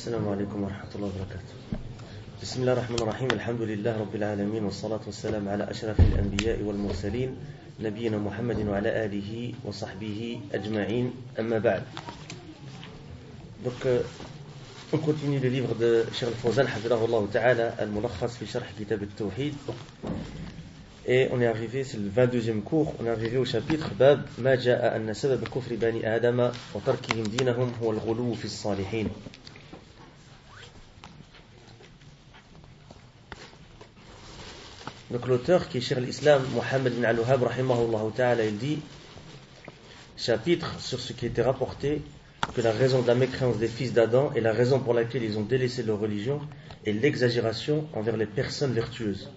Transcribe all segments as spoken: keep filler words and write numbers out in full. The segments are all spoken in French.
السلام عليكم ورحمة الله وبركاته. بسم الله الرحمن الرحيم. الحمد لله رب العالمين، والصلاة والسلام على أشرف الأنبياء والمرسلين نبينا محمد وعلى آله وصحبه أجمعين. أما بعد. Donc, euh, on continue le livre de Cheikh Al-Fawzan, hafidhahullah ta'ala, al-Mulakhas fi sharh kitab al-Tawhid. Et on est arrivé, c'est le vingt-deuxième cours, on est arrivé au chapitre Bab ma ja'a anna sabab kufri bani adama wa tarkihim dinahum huwa al-ghuluw fi as-salihin. Donc l'auteur qui est Cheikh al-Islam Muhammad ibn al-Wahhab rahimahullah ta'ala, il dit chapitre sur ce qui était rapporté que la raison de la mécréance des fils d'Adam et la raison pour laquelle ils ont délaissé leur religion est l'exagération envers les personnes vertueuses.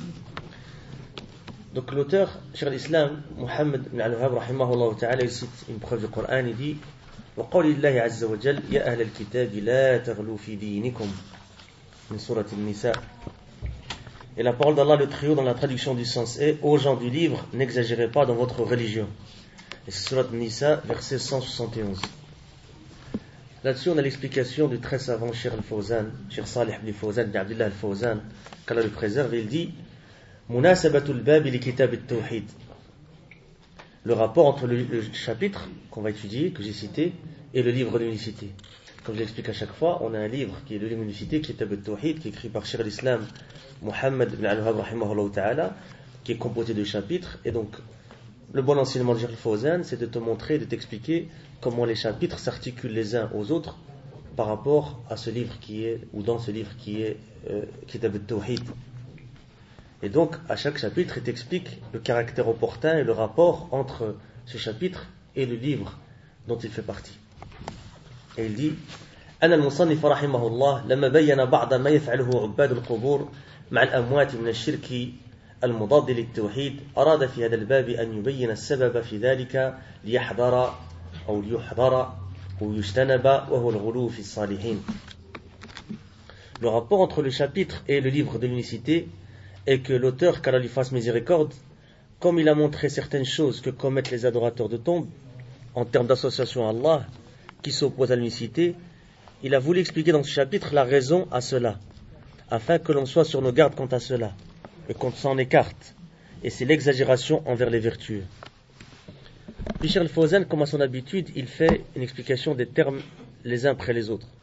Donc l'auteur, Cheikh al-Islam Muhammad ibn al-Wahhab rahimahullah ta'ala, il cite une preuve du Coran, il dit wa qawli Allahi azza wa jal ya ahl al-kitab la taghlu fi dinikum min surat an-Nisa. Et la parole d'Allah le Très-Haut dans la traduction du sens est ô gens du livre, n'exagérez pas dans votre religion. Et c'est surat an-Nisa verset cent soixante et onze. Là-dessus, on a l'explication du très savant Cheikh Al-Fawzan, Cheikh Salih ibn Fawzan ibn Abdullah Al-Fawzan, qu'Allah le préserve, et il dit Munasabatul bab li kitab at-tawhid. Le rapport entre le, le chapitre qu'on va étudier, que j'ai cité, et le livre de l'unicité. Comme je l'explique à chaque fois, on a un livre qui est le livre de l'unicité, Kitab at-Tawhid, qui est écrit par Cheikh al-Islam Muhammad ibn al-Wahhab rahimahullah ta'ala, qui est composé de chapitres. Et donc, le bon enseignement de Cheikh Al-Fawzan, c'est de te montrer, de t'expliquer comment les chapitres s'articulent les uns aux autres par rapport à ce livre qui est, ou dans ce livre qui est euh, Kitab at-Tawhid. Et donc, à chaque chapitre, il t'explique le caractère opportun et le rapport entre ce chapitre et le livre dont il fait partie. Et il dit أن المصنف رحمه الله لما بين بعض ما يفعله عباد القبور مع الأموات من الشرك المضاد للتوحيد أراد في هذا الباب أن يبين السبب في ذلك ليحذر أو ليحذر ويجتنب وهو الغلو في الصالحين. Le rapport entre le chapitre et le livre de l'unicité est que l'auteur, qu'Allah lui fasse miséricorde, comme il a montré certaines choses que commettent les adorateurs de tombes en termes d'association à Allah qui s'opposent à l'unicité, il a voulu expliquer dans ce chapitre la raison à cela, afin que l'on soit sur nos gardes quant à cela et qu'on s'en écarte. Et c'est l'exagération envers les vertueux. Puis Cheikh Al-Fawzan, comme à son habitude, il fait une explication des termes les uns après les autres.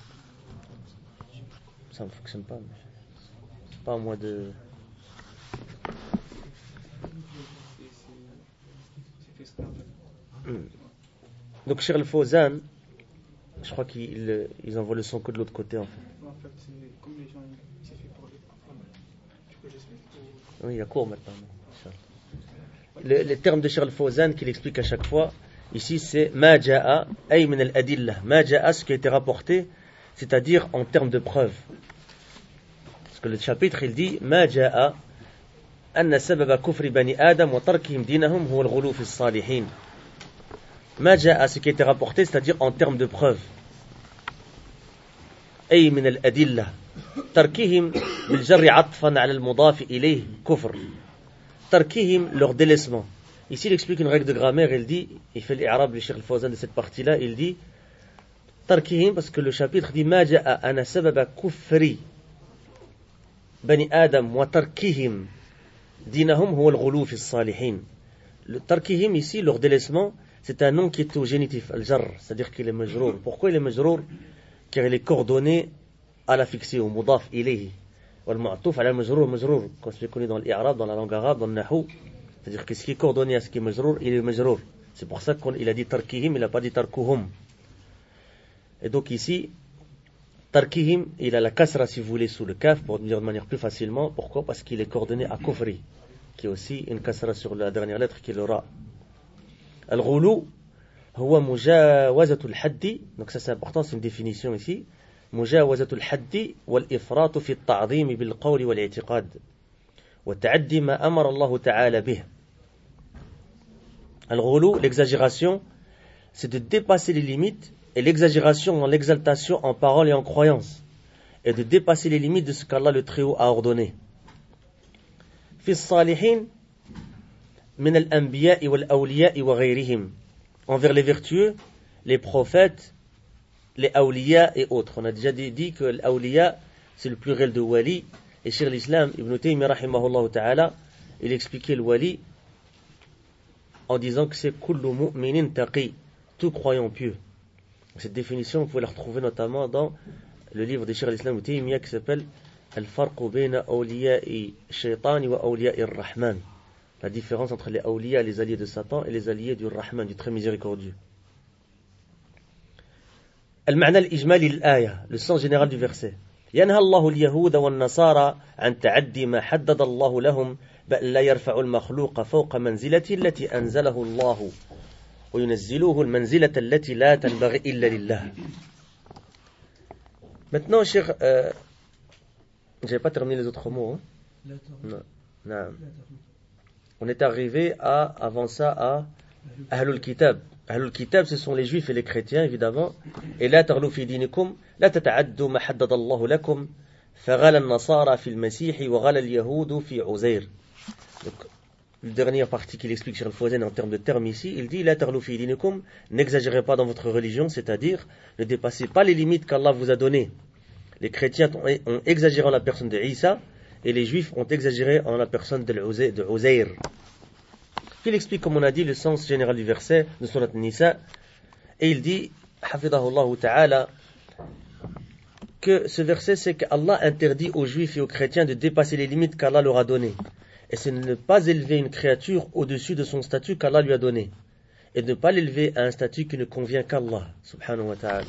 Ça ne fonctionne pas, mais c'est pas à moi de... Donc Cheikh Al-Fawzan, je crois qu'ils ils envoient le son que de l'autre côté en fait. En fait, c'est comme les gens, c'est fait pour les enfants. Tu peux l'expliquer pour... Oui, il y a cours maintenant. Le, les termes de Cheikh Al-Fawzan qu'il explique à chaque fois, ici c'est ma ja'a ay min al-adillah. Ma ja'a, ce qui a été rapporté, c'est-à-dire en termes de preuves. Parce que le chapitre il dit ma ja'a anna sababa kufri bani adam wa tarkihim dinahum huwa al-ghulu fi as-salihin. Ma ja'a, ce qui a été rapporté, c'est-à-dire en termes de preuves. أي من الأدلة تركهم بالجر عطفا على المضاف إليه كفر تركهم leur délaissement. Ici il explique une règle de grammaire, il dit, il fait l'i'rab du Cheikh Al-Fawzan de cette partie-là, il dit تركهم parce que le chapitre dit ما جاء أن سبب كفر بني آدم وتركهم دينهم هو الغلو في الصالحين. Le تركهم ici leur délaissement, c'est un nom qui est au génitif al-jar, c'est-à-dire qu'il est majrour. Pourquoi il est majrour? Car il est coordonné à l'affixé, au mudaf ilayhi. Wal ma'touf ala majrour, majrour, comme c'est connu dans l'I'rab, dans la langue arabe, dans le nahou. C'est-à-dire que ce qui est coordonné à ce qui est majrour, il est majrour. C'est pour ça qu'il a dit tarkihim, il n'a pas dit tarkuhum. Et donc ici, tarkihim, il a la kasra, si vous voulez, sous le kaf, pour dire de manière plus facilement. Pourquoi? Parce qu'il est coordonné à kufri, qui est aussi une kasra sur la dernière lettre, qui est le ra. Al-ghulu هو مجاوزة الحد. Donc ça c'est important, c'est une définition ici. مجاوزة الحد والإفراط في التعظيم بالقول والاعتقاد وتعدي ما أمر الله تعالى به. الغلو, l'exagération, c'est de dépasser les limites, et l'exagération dans l'exaltation en parole et en croyance, et de dépasser les limites de ce qu'Allah le Très-Haut a ordonné. في الصالحين من الأنبياء والأولياء وغيرهم. Envers les vertueux, les prophètes les awliya et autres. On a déjà dit, dit que l'awliya, c'est le pluriel de wali. Et Cheikh l'Islam, Ibn Taymiyyah rahimahullah ta'ala, il expliquait le wali en disant que c'est kullu mu'minin taqi, tout croyant pieux. Cette définition, vous pouvez la retrouver notamment dans le livre de Cheikh l'Islam Ibn Taymiyyah qui s'appelle Al-Farqu bayna awliya'i shaytani wa awliya'i ar-Rahman. La différence entre les awliya, les alliés de Satan, et les alliés du Rahman, du très miséricordieux. المعنى الإجمالي للآية, le sens général du verset. ينهى الله اليهود والنصارى عن تعدي ما حدد الله لهم بل لا يرفع المخلوق فوق منزلته التي أنزله الله وينزلوه المنزلة التي لا تنبغي إلا لله. Maintenant, cher, euh, j'avais pas terminé les autres mots. Hein? Non. Non. On est arrivé à, avant ça, à Ahlul Kitab. Ahlul Kitab, ce sont les juifs et les chrétiens, évidemment. Et la taghlu fi dinikum, la tata'addu ma haddada Allahu lakum, faghala an-nasara fi al-masih wa ghala al-yahudu fi Uzair. Donc, la dernière partie qu'il explique sur le Fawzan en termes de termes ici, il dit la taghlu fi dinikum, n'exagérez pas dans votre religion, c'est-à-dire ne dépassez pas les limites qu'Allah vous a données. Les chrétiens ont exagéré en la personne de Isa, et les juifs ont exagéré en la personne de Uzair. Puis il explique, comme on a dit, le sens général du verset de Surat Nisa, et il dit, hafidahullah ta'ala, que ce verset, c'est qu'Allah interdit aux juifs et aux chrétiens de dépasser les limites qu'Allah leur a données. Et c'est de ne pas élever une créature au-dessus de son statut qu'Allah lui a donné. Et de ne pas l'élever à un statut qui ne convient qu'Allah, subhanahu wa ta'ala.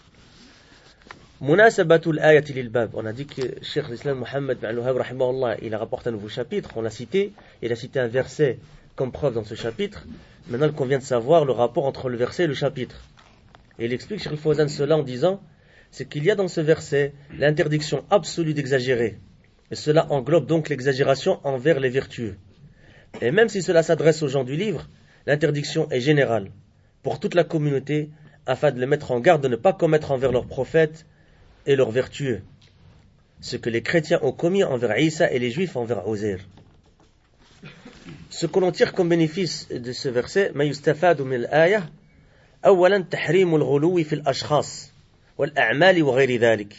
Munasabatul ayati lil bab. On a dit que Cheikh l'Islam Muhammad bin al-Wahhab rahimahullah, il a rapporté un nouveau chapitre, on l'a cité, il a cité un verset comme preuve dans ce chapitre. Maintenant, il convient de savoir le rapport entre le verset et le chapitre. Et il explique Cheikh al-Fawzan cela en disant, c'est qu'il y a dans ce verset l'interdiction absolue d'exagérer. Et cela englobe donc l'exagération envers les vertueux. Et même si cela s'adresse aux gens du livre, l'interdiction est générale pour toute la communauté, afin de les mettre en garde de ne pas commettre envers leurs prophètes et leurs vertueux ce que les chrétiens ont commis envers Isa et les juifs envers Uzair. Ce que l'on tire comme bénéfice de ce verset, ما يستفاد من الآية أولا تحريم الغلو في الأشخاص والأعمال وغير ذلك.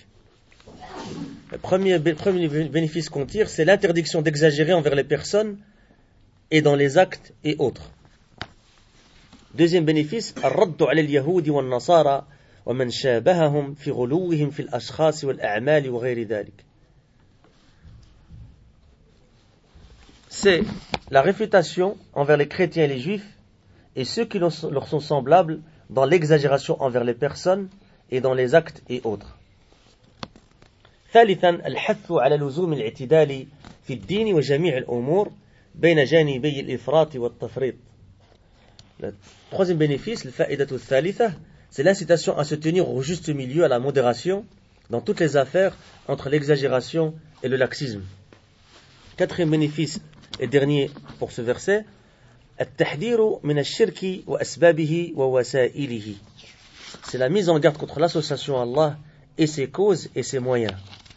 Le premier, premier bénéfice qu'on tire, c'est l'interdiction d'exagérer envers les personnes et dans les actes et autres. Deuxième bénéfice, الرد على اليهود والنصارى ومن شابههم في غلوهم في الأشخاص والأعمال وغير ذلك. C'est la réfutation envers les chrétiens et les juifs et ceux qui leur sont semblables dans l'exagération envers les personnes et dans les actes et autres. ثالثا الحث على لزوم الاعتدال في الدين وجميع الأمور بين جانبي الإفراط والتفريط. Le troisième bénéfice, le fa'idatu thalitha, c'est l'incitation à se tenir au juste milieu, à la modération, dans toutes les affaires, entre l'exagération et le laxisme. Quatrième bénéfice et dernier pour ce verset, التحذير من الشرك وأسبابه ووسائله. C'est la mise en garde contre l'association à Allah et ses causes et ses moyens.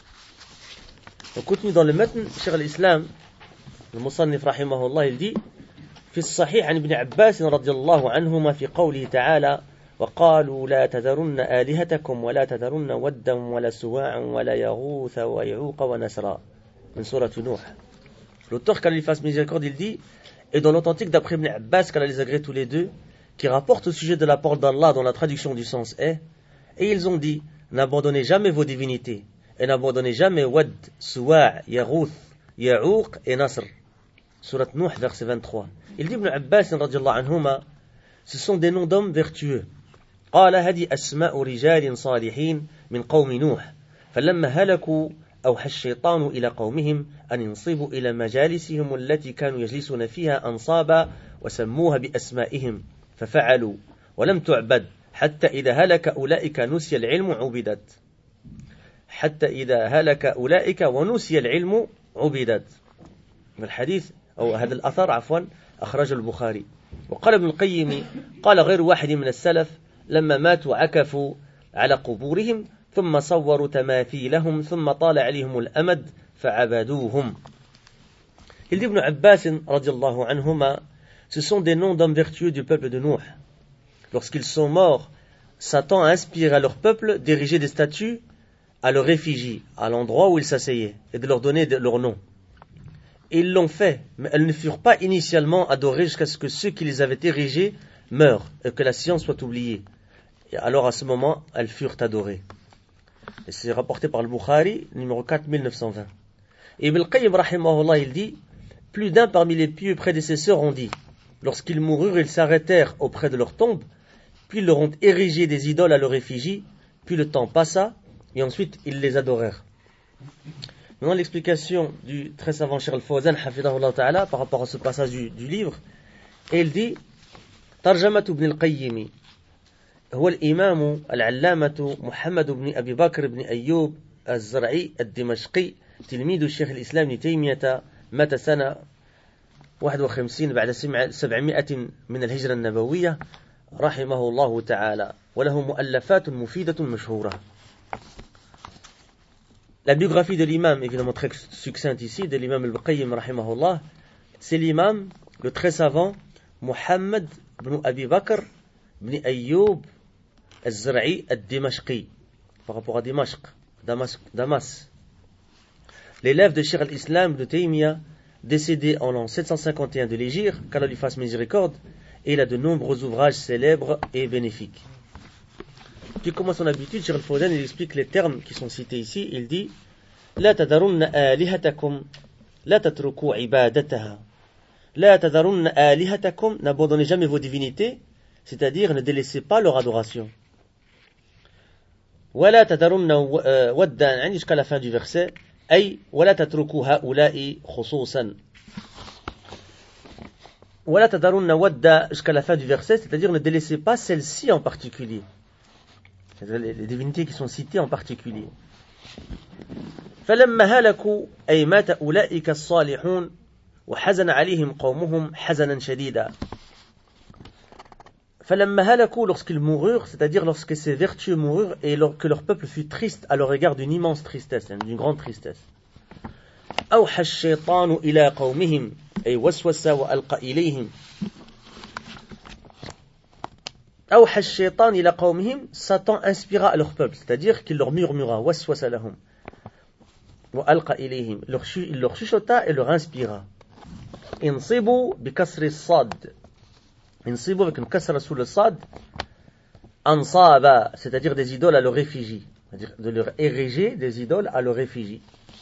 On continue dans le matn, Cheikh al-Islam, le Musannif rahimahullah, il dit في الصحيح عن ابن عباس رضي الله عنهما في قوله تعالى وقالوا لا تذرن آلهتكم ولا تذرن ودا ولا سواعا ولا يغوث ويعوق ونسرا من سورة نوح. L'auteur, qu'Allah lui fasse miséricorde, il dit, et dans l'authentique d'après Ibn Abbas, qu'Allah les agrée tous les deux, qui rapporte au sujet de la parole d'Allah dont la traduction du sens est, et ils ont dit, n'abandonnez jamais vos divinités, et n'abandonnez jamais Wad, Suwa', Yaghouth, Ya'ouq et Nasr. Surat Nuh, verset vingt-trois. Il dit Ibn Abbas, radiallahu anhuma, ce sont des noms d'hommes vertueux. قال هذه أسماء رجال صالحين من قوم نوح فلما هلكوا أوحى الشيطان إلى قومهم أن ينصبوا إلى مجالسهم التي كانوا يجلسون فيها أنصابا وسموها بأسمائهم ففعلوا ولم تعبد حتى إذا هلك أولئك نسي العلم عبدت حتى إذا هلك أولئك ونسي العلم عبدت. الحديث أو هذا الأثر عفوا أخرجه البخاري. وقال ابن القيم قال غير واحد من السلف لما ماتوا عكفوا على قبورهم ثم صوروا تماثيلهم ثم طال عليهم الأمد فعبدوهم. Il dit Ibn Abbas radiallahu anhuma, ce sont des noms d'hommes vertueux du peuple de Nuh. Lorsqu'ils sont morts, Satan a inspiré à leur peuple d'ériger des statues à leur effigie, à l'endroit où ils s'asseyaient, et de leur donner leur nom. Et ils l'ont fait, mais elles ne furent pas initialement adorées jusqu'à ce que ceux qui les avaient érigées meurent, et que la science soit oubliée. Et alors à ce moment, elles furent adorées. Et c'est rapporté par le Bukhari, numéro quatre mille neuf cent vingt. Et Ibn al-Qayyim, rahimahullah, il dit, plus d'un parmi les pieux prédécesseurs ont dit, lorsqu'ils moururent, ils s'arrêtèrent auprès de leur tombe, puis ils leur ont érigé des idoles à leur effigie, puis le temps passa, et ensuite ils les adorèrent. Maintenant l'explication du très savant Cheikh Al-Fawzan, hafidahullah ta'ala, par rapport à ce passage du, du livre, et il dit, Tarjamat ibn al-Qayyim, هو الإمام العلامة محمد بن أبي بكر بن أيوب الزرعي الدمشقي تلميذ الشيخ الإسلام ابن تيمية مات سنة واحد وخمسين بعد سبعمائة من الهجرة النبوية رحمه الله تعالى وله مؤلفات مفيدة مشهورة. La biographie de l'imam, évidemment très succincte ici, de l'imam al-Qayyim rahimahullah, c'est l'imam, le très savant Muhammad ibn Abi Bakr ibn Ayyub al-Zra'i al-Dimashqi, par rapport à Dimashq, Damas, Damas. L'élève de Cheikh al-Islam de Taymiyyah, décédé en l'an sept cent cinquante et un de l'Hégire, qu'Allah lui fasse miséricorde, et il a de nombreux ouvrages célèbres et bénéfiques. Puis, comme à son habitude, Cheikh al-Fawzan, il explique les termes qui sont cités ici. Il dit La tadarunna alihatakum, la tatruku ibadataha. La tadarunna alihatakum, n'abandonnez jamais vos divinités, c'est-à-dire ne délaissez pas leur adoration. Wala tadarunna waddan, jusqu'à la fin du verset, ay wala tatruku haula'i khususan. Wala tadarunna wadda, jusqu'à la fin du verset, c'est-à-dire ne délaissez pas celle-ci en particulier. Les divinités qui sont citées en particulier. فلما هلكوا أي مات أولئك الصالحون وحزن عليهم قومهم حزنا شديدا. فلما هلكوا, lorsqu'ils moururent, c'est-à-dire lorsque ces vertueux moururent et que leur peuple fut triste à leur égard d'une immense tristesse, d'une grande tristesse. أوحى الشيطان إلى قومهم أي وسوس وألقى إليهم. أوحى الشيطان إلى قومهم, Satan inspira à leur peuple, c'est-à-dire qu'il leur murmura, waswasa lahum, wa alqa ilayhim, il leur chuchota et leur inspira. Insibu bi kasri sad, insibu avec une kasra sous le sad, ansaba, c'est-à-dire des idoles à leur effigie, c'est-à-dire de leur ériger des idoles à leur effigie.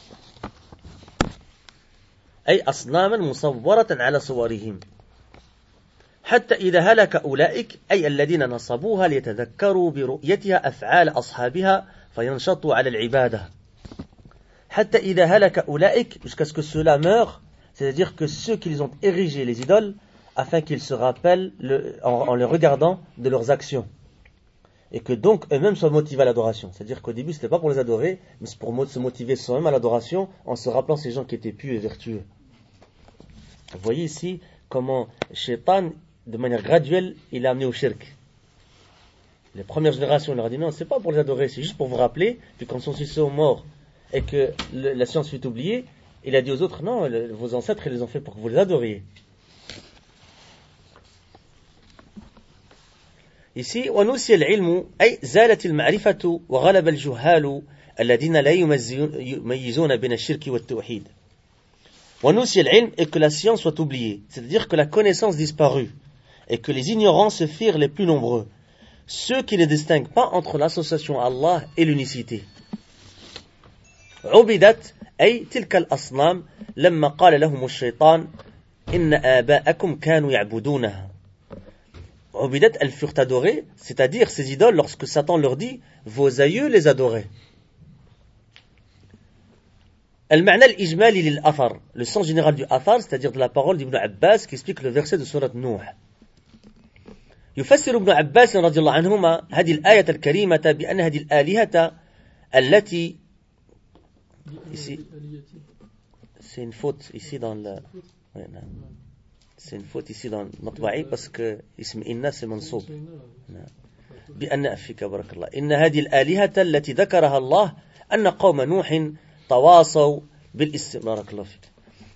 أي أصناما مصورة على صورهم. حتى إذا هلك أولئك أي الذين نصبوها ليتذكروا برؤيتها أفعال أصحابها فينشطوا على العبادة. حتى إذا هلك أولئك, jusqu'à ce que ceux-là meurent, c'est-à-dire que ceux qui les ont érigés les idoles, afin qu'ils se rappellent le, en, en les regardant de leurs actions. Et que donc eux-mêmes soient motivés à l'adoration. C'est-à-dire qu'au début, ce n'était pas pour les adorer, mais c'est pour se motiver soi-même à l'adoration en se rappelant ces gens qui étaient pieux et vertueux. Vous voyez ici comment Shaitan, de manière graduelle, il a amené au shirk. Les premières générations, on leur a dit non, c'est pas pour les adorer, c'est juste pour vous rappeler. Puis quand son fils est mort et que le, la science fut oubliée, il a dit aux autres, non, le, vos ancêtres, ils les ont fait pour que vous les adoriez. Ici, ونسي العلم أي زالت المعرفة وغلب الجهال الذين لا يميزون بين الشرك والتوحيد. ونسي العلم, et que la science soit oubliée, c'est-à-dire que la connaissance disparut et que les ignorants se firent les plus nombreux, ceux qui ne distinguent pas entre l'association à Allah et l'unicité. عبدت أي تلك الأصنام لما قال لهم الشيطان إن آباءكم كانوا يعبدونها. عبدت, elles furent adorées, c'est-à-dire ces idoles, lorsque Satan leur dit vos aïeux les adoraient. المعنى الإجمالي للأثر, le sens général du athar, c'est-à-dire de la parole d'Ibn Abbas qui explique le verset de sourate Nuh. يفسر ابن عباس رضي الله عنهما هذه الآية الكريمة بأن هذه الآلهة التي ici c'est une faute ici dans le c'est une faute ici dans المطبعي parce que اسم إن c'est منصوب بأن أفك بارك الله إن هذه الآلهة التي ذكرها الله أن قوم نوح تواصوا بالاستمرار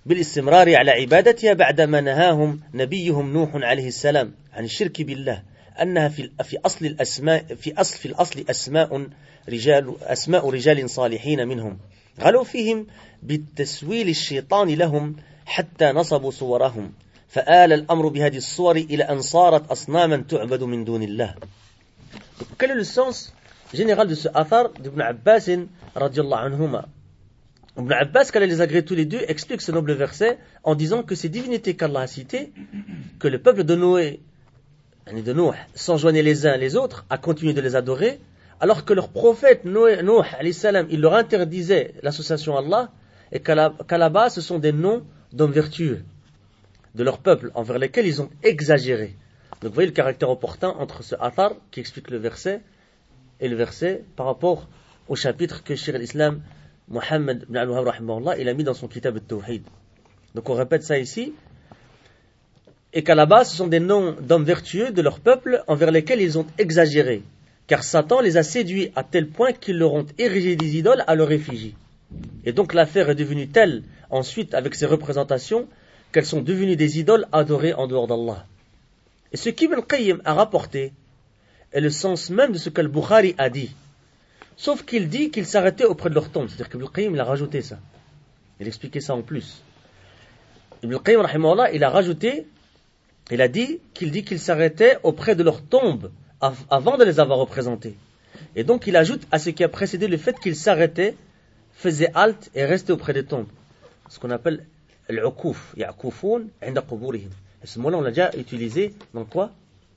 بالاستمرار على عبادتها بعدما نهاهم نبيهم نوح عليه السلام عن الشرك بالله أنها في في أصل الأسماء في أصل في الأصل أسماء رجال أسماء رجال صالحين منهم غلوا فيهم بالتسويل الشيطان لهم حتى نصبوا صورهم فآل الأمر بهذه الصور إلى أن صارت أصناما تعبد من دون الله. Quel est le sens général de ce athar d'Ibn Abbas radiallahu anhuma? Ibn Abbas, qu'Allah les agrée tous les deux, explique ce noble verset en disant que ces divinités qu'Allah a citées, que le peuple de Noé, de Noé, s'enjoignaient les uns les autres à continuer de les adorer, alors que leur prophète Noé, Noé alayhi salam, il leur interdisait l'association à Allah, et qu'à là-bas, ce sont des noms d'hommes vertueux de leur peuple envers lesquels ils ont exagéré. Donc vous voyez le caractère opportun entre ce athar qui explique le verset et le verset par rapport au chapitre que Cheikh al-Islam Muhammad ibn al-Wahhab rahimahullah il a mis dans son kitab al-Tawhid. Donc on répète ça ici. Et qu'à la base, ce sont des noms d'hommes vertueux de leur peuple envers lesquels ils ont exagéré. Car Satan les a séduits à tel point qu'ils leur ont érigé des idoles à leur effigie. Et donc l'affaire est devenue telle, ensuite, avec ces représentations, qu'elles sont devenues des idoles adorées en dehors d'Allah. Et ce qu'Ibn Qayyim a rapporté est le sens même de ce que le Bukhari a dit. Sauf qu'il dit qu'il s'arrêtait auprès de leur tombe. C'est-à-dire qu'Ibn Qayyim il a rajouté ça. Il expliquait ça en plus. Ibn Qayyim, rahimahullah, il a rajouté, il a dit qu'il dit qu'il s'arrêtait auprès de leur tombe avant de les avoir représentés. Et donc il ajoute à ce qui a précédé le fait qu'il s'arrêtait, faisait halte et restait auprès des tombes. Ce qu'on appelle al-ukuf, ya'kufun 'inda quburihim. Et ce mot-là, on l'a déjà utilisé dans quoi?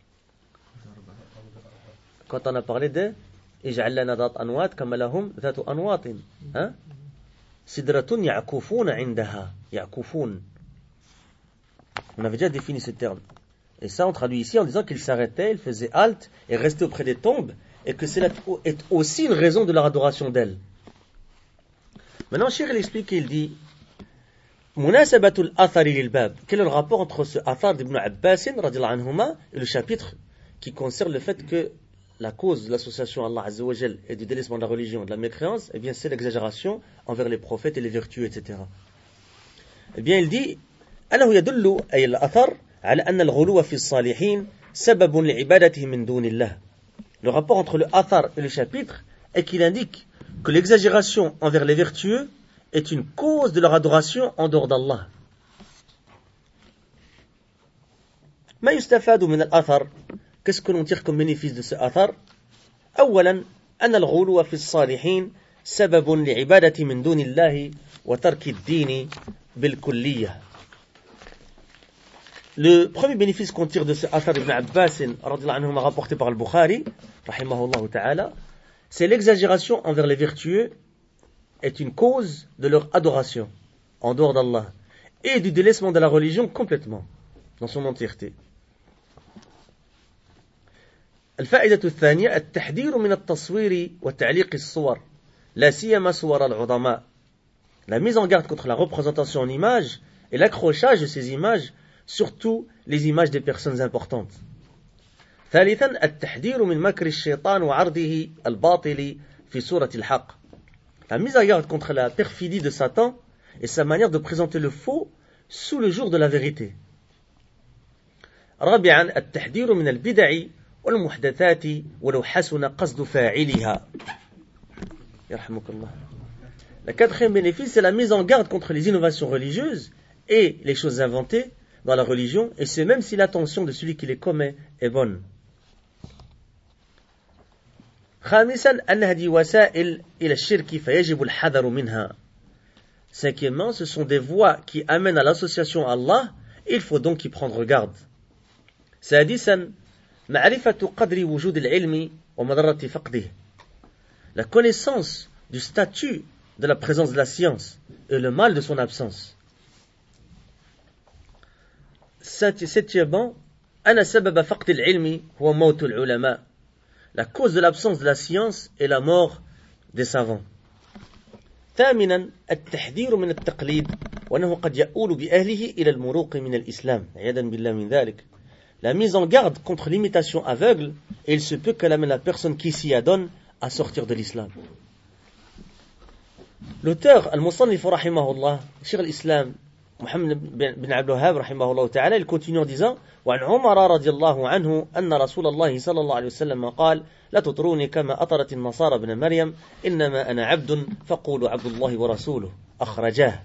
Quand on a parlé de ij'al lana dhat anwat kama lahum dhatu anwatin. Hein? Sidratun ya'kufuna 'indaha. Ya'kufun. On avait déjà défini ce terme. Et ça, on traduit ici en disant qu'il s'arrêtait, il faisait halte et restait auprès des tombes, et que cela est aussi une raison de leur adoration d'elles. Maintenant, Cheikh il explique, il dit Munasabatul athari lil bab. Quel est le rapport entre ce athar d'Ibn Abbas radiyallahu anhuma et le chapitre qui concerne le fait que la cause de l'association à Allah Azza wa Jal et du délaissement de la religion, de la mécréance, eh bien c'est l'exagération envers les prophètes et les vertus, et cetera. Eh bien il dit أنه يدل أي الأثر على أن الغلو في الصالحين سبب لعبادتهم من دون الله. Le rapport entre le athar et le chapitre est qu'il indique que l'exagération envers les vertueux est une cause de leur adoration en dehors d'Allah. ما يستفاد من الأثر. Qu'est-ce que l'on tire comme bénéfice de ce athar? أولا أن الغلو في الصالحين سبب لعبادة من دون الله وترك الدين بالكلية. Le premier bénéfice qu'on tire de ce athar d'Ibn Abbas rapporté par le Bukhari, rahimahullah ta'ala, c'est l'exagération envers les vertueux est une cause de leur adoration en dehors d'Allah et du délaissement de la religion complètement, dans son entièreté. الفائدة الثانية التحذير من التصوير وتعليق الصور لا سيما صور العظماء. La mise en garde contre la représentation en images et l'accrochage de ces images, surtout les images des personnes importantes. ثالثا التحذير من مكر الشيطان وعرضه الباطل في صورة الحق. La mise en garde contre la perfidie de Satan et sa manière de présenter le faux sous le jour de la vérité. رابعا التحذير من البدع والمحدثات ولو حسن قصد فاعلها. يرحمك الله. Le quatrième bénéfice, c'est la mise en garde contre les innovations religieuses et les choses inventées dans la religion, et c'est même si l'intention de celui qui les commet est bonne. خامسا أن هذه وسائل إلى الشرك فيجب الحذر منها. Cinquièmement, ce sont des voies qui amènent à l'association à Allah, et il faut donc y prendre garde. سادسا معرفة قدر وجود العلم ومضرة فقده. La connaissance du statut de la présence de la science et le mal de son absence. Septièmement, أن سبب فقد العلم هو موت العلماء. La cause de l'absence de la science est la mort des savants. ثامنا التحذير من التقليد وأنه قد يؤول بأهله إلى المروق من الإسلام عياذا بالله من ذلك. La mise en garde contre l'imitation aveugle, et il se peut qu'elle amène la personne qui s'y adonne à sortir de l'islam. L'auteur, Al-Musannif rahimahullah, Cheikh al-Islam Mohammed bin Abdul Wahhab rahimahullah ta'ala, il continue en disant وعن عمر رضي الله عنه أن رسول الله صلى الله عليه وسلم قال لا تطروني كما أطرت النصارى ابن مريم إنما أنا عبد فقولوا عبد الله ورسوله أخرجاه.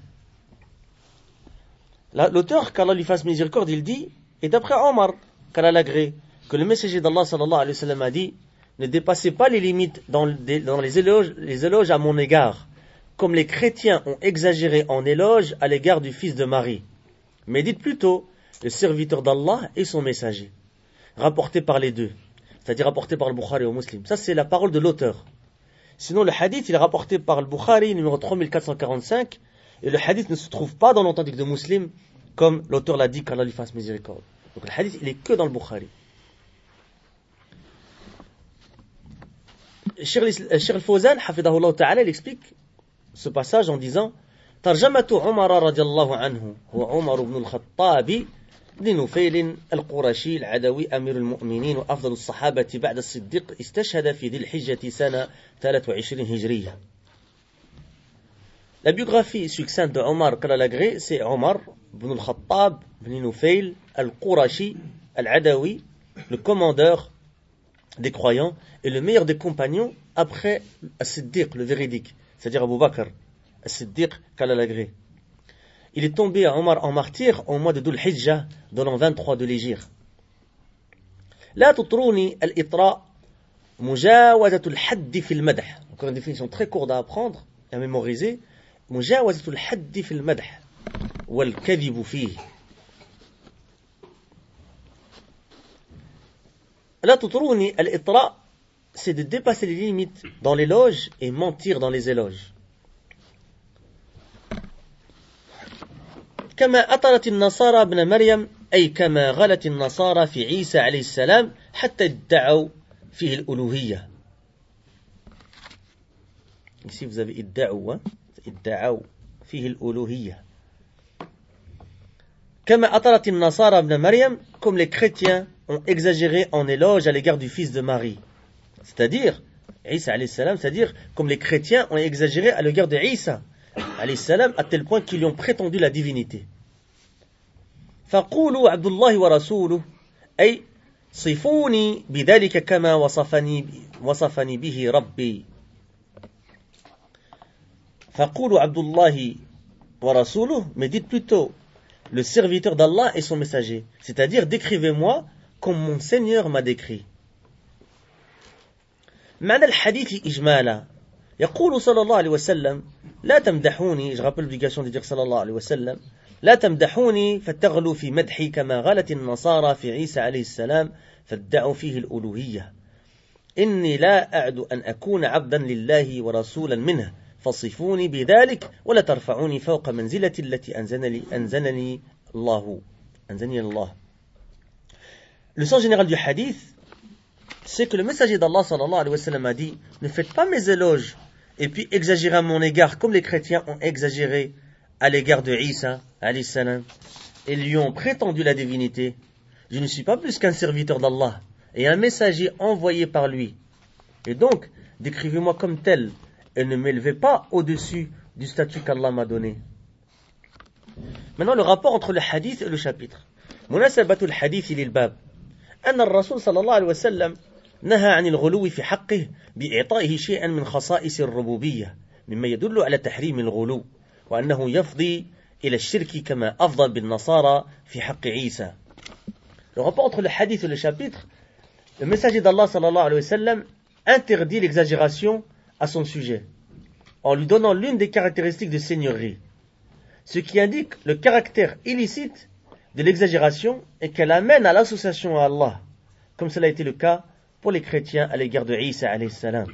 L'auteur, qu'Allah lui fasse miséricorde, il dit, et d'après Omar, qu'Allah l'agrée, que le messager d'Allah sallallahu alayhi wa sallam a dit, ne dépassez pas les limites dans, dans les, éloges, les éloges à mon égard, comme les chrétiens ont exagéré en éloge à l'égard du fils de Marie. Mais dites plutôt, le serviteur d'Allah et son messager. Rapporté par les deux, c'est-à-dire rapporté par le Bukhari et au Muslim. Ça, c'est la parole de l'auteur. Sinon, le hadith, il est rapporté par le Bukhari, numéro trois mille quatre cent quarante-cinq, et le hadith ne se trouve pas dans l'authentique de Muslim, comme l'auteur l'a dit, qu'Allah lui fasse miséricorde. Donc le hadith, il est que dans le Bukhari. Cheikh al-Fawzan, hafidahullah ta'ala, il explique ce passage en disant ترجمة عمر رضي الله عنه هو عمر بن الخطاب بن نفيل القرشي العدوي أمير المؤمنين وأفضل الصحابة بعد الصديق استشهد في ذي الحجة سنة ثلاثة وعشرين هجرية. La biographie succincte de Omar qu'Allah l'agrée, c'est Omar ibn al-Khattab ibn Nufayl al-Qurashi al-Adawi, le commandeur des croyants et le meilleur des compagnons après As-Siddiq, le véridique, c'est-à-dire Abu Bakr, As-Siddiq qu'Allah l'agrée. Il est tombé à Omar en martyr au mois de Dhul Hijjah, de l'an vingt-trois de l'Hégire. La tutruni al-itra mujawazatul haddi fil madh. Encore une définition très courte à apprendre et à mémoriser. Mujawazatul haddi fil madh wal kadhibu fihi. La tutruni al-itra, c'est de dépasser les limites dans l'éloge et mentir dans les éloges. كما أطرت النصارى ابن مريم أي كما غلت النصارى في عيسى عليه السلام حتى ادعوا فيه الألوهية. Ici vous avez ادعوا ادعوا فيه الألوهية. كما أطرت النصارى ابن مريم, comme les chrétiens ont exagéré en éloge à l'égard du fils de Marie. C'est-à-dire, Isa alayhi salam, c'est-à-dire comme les chrétiens ont exagéré à l'égard de Isa alayhi salam, à tel point qu'ils lui ont prétendu la divinité. فقولوا عبد الله ورسوله أي صفوني بذلك كما وصفني وصفني به ربي. فقولوا عبد الله ورسوله, mais dites plutôt le serviteur d'Allah et son messager, c'est-à-dire décrivez-moi comme mon Seigneur m'a décrit. معنى الحديث إجمالا يقول صلى الله عليه وسلم لا تمدحوني, je rappelle l'obligation de dire صلى الله عليه وسلم, لا تمدحوني فتغلوا في مدحي كما غلت النصارى في عيسى عليه السلام فادعوا فيه الألوهية. إني لا أعد أن أكون عبدا لله ورسولا منه فصفوني بذلك ولا ترفعوني فوق منزلة التي أنزلني أنزلني الله أنزلني الله. Le sens général du hadith, c'est que le messager d'Allah sallallahu alayhi wa sallam a dit, ne faites pas mes éloges et puis exagérez à mon égard comme les chrétiens ont exagéré à l'égard de Isa alayhi salam et lui ont prétendu la divinité. Je ne suis pas plus qu'un serviteur d'Allah et un messager envoyé par lui. Et donc, décrivez-moi comme tel et ne m'élevez pas au-dessus du statut qu'Allah m'a donné. Maintenant, le rapport entre le hadith et le chapitre. Munasabatul hadith lil bab. أن الرسول صلى الله عليه وسلم نهى عن الغلو في حقه بإعطائه شيئا من خصائص الربوبية مما يدل على تحريم الغلو وأنه يفضي إلى الشرك كما أفضى بالنصارى في حق عيسى. Le rapport entre le hadith et le chapitre, le messager d'Allah sallallahu alayhi wa sallam interdit l'exagération à son sujet en lui donnant l'une des caractéristiques de seigneurie, ce qui indique le caractère illicite de l'exagération et qu'elle amène à l'association à Allah, comme cela a été le cas pour les chrétiens à l'égard de Isa alayhi salam.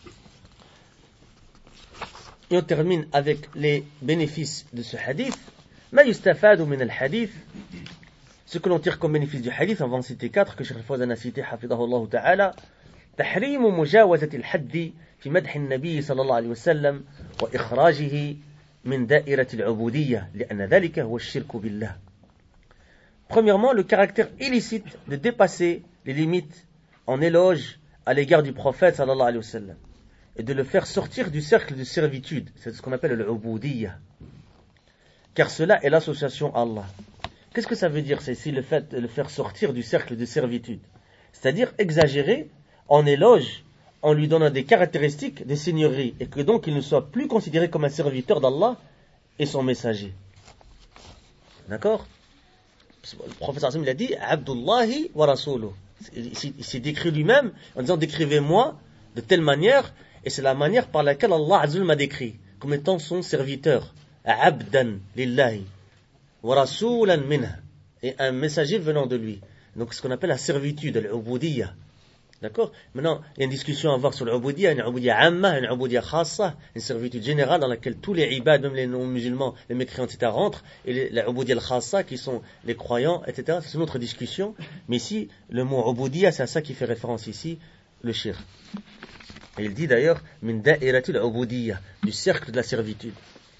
Et on termine avec les bénéfices de ce hadith. Ma yustafadu min al-hadith, ce que l'on tire comme bénéfice du hadith, on va en citer quatre que Cheikh Al-Fawzan a cité, hafidahullah ta'ala. تحريم مجاوزة الحد في مدح النبي صلى الله عليه وسلم وإخراجه من دائرة العبودية لأن ذلك هو الشرك بالله. Premièrement, le caractère illicite de dépasser les limites en éloge à l'égard du prophète sallallahu alayhi wa sallam et de le faire sortir du cercle de servitude, c'est ce qu'on appelle l'ubudiyya. car cela est l'association à Allah. Qu'est-ce que ça veut dire? C'est ici le fait de le faire sortir du cercle de servitude. C'est-à-dire exagérer en éloge, en lui donnant des caractéristiques des seigneuries, et que donc il ne soit plus considéré comme un serviteur d'Allah et son messager. D'accord? Le prophète il a dit Abdullahi wa Rasuluh. Il s'est décrit lui-même en disant décrivez-moi de telle manière, et c'est la manière par laquelle Allah Azza m'a décrit comme étant son serviteur. Abdan lillahi wa rasulan minhu, et un messager venant de lui. Donc ce qu'on appelle la servitude, l'ubudiyya. D'accord? Maintenant, il y a une discussion à avoir sur l'ubudiyya, une ubudiyya amma, une ubudiyya khassa, une servitude générale dans laquelle tous les ibad, même les non-musulmans, les mécréants, et cetera rentrent, et les, la ubudiyya khassa qui sont les croyants, et cetera. C'est une autre discussion. Mais ici, le mot ubudiyya, c'est à ça qui fait référence ici, le shirk. Et il dit d'ailleurs, min da'iratul ubudiyya, du cercle de la servitude.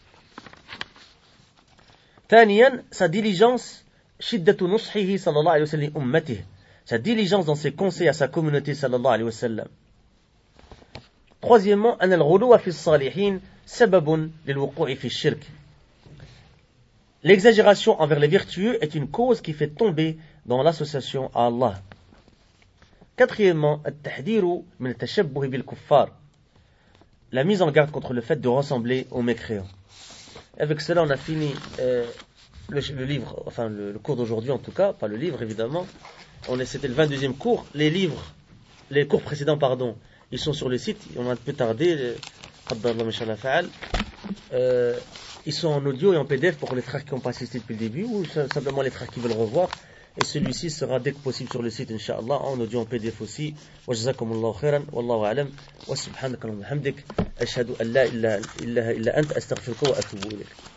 ثانيا, sa diligence, shiddatu nushihi sallallahu alayhi wa sallam ummatihi, sa diligence dans ses conseils à sa communauté sallallahu alayhi wa sallam. Troisièmement, أن الغلو في الصالحين سبب للوقوع في الشرك. L'exagération envers les vertueux est une cause qui fait tomber dans l'association à Allah. Quatrièmement, التحذير من التشبه بالكفار, la mise en garde contre le fait de ressembler aux mécréants. Avec cela, on a fini euh, le, le livre, enfin le, le cours d'aujourd'hui en tout cas, pas le livre évidemment. On est, c'était le vingt-deuxième cours. Les livres, les cours précédents, pardon, ils sont sur le site. On a un peu tardé. Euh, ils sont en audio et en P D F pour les frères qui n'ont pas assisté depuis le début, ou simplement les frères qui veulent revoir. Et celui-ci sera dès que possible sur le site, Inch'Allah, en audio, en P D F aussi. Wa jazakumullahu khairan, wallahu a'lam, wa subhanaka wa bihamdik, ashhadu an la ilaha illa anta astaghfiruka wa atubu ilayk.